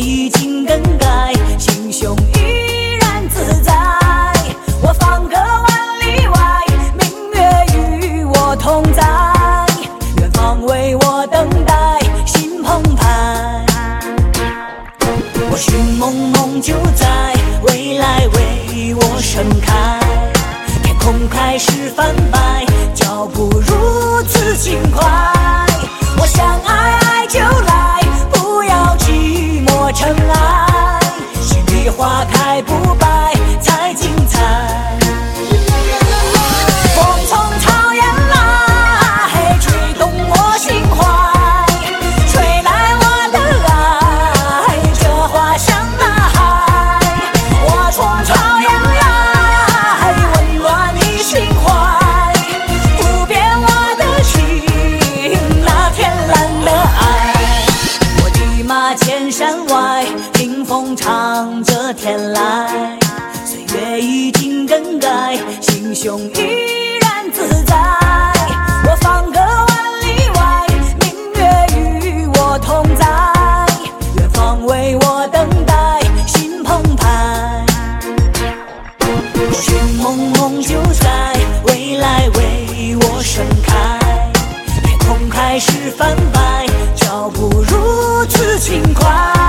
已经更改，心胸依然自在。我方隔万里外，明月与我同在，远方为我等待，心澎湃。我寻梦梦就在未来为我盛开，天空开始泛白，脚步如此轻快。我想爱爱就来，不要寂寞尘埃，心里花开不败才精彩。风从草原来，吹动我心怀，吹来我的爱，这花香呐喊。我从草原来，温暖你心怀，不变我的情，那天蓝的爱。我的马千山外，听风唱着天籁，岁月已经更改，心胸依然自在。我方隔万里外，明月与我同在，远方为我等待，心澎湃。我寻梦梦就在未来为我盛开，天空开始泛白，脚步如此轻快。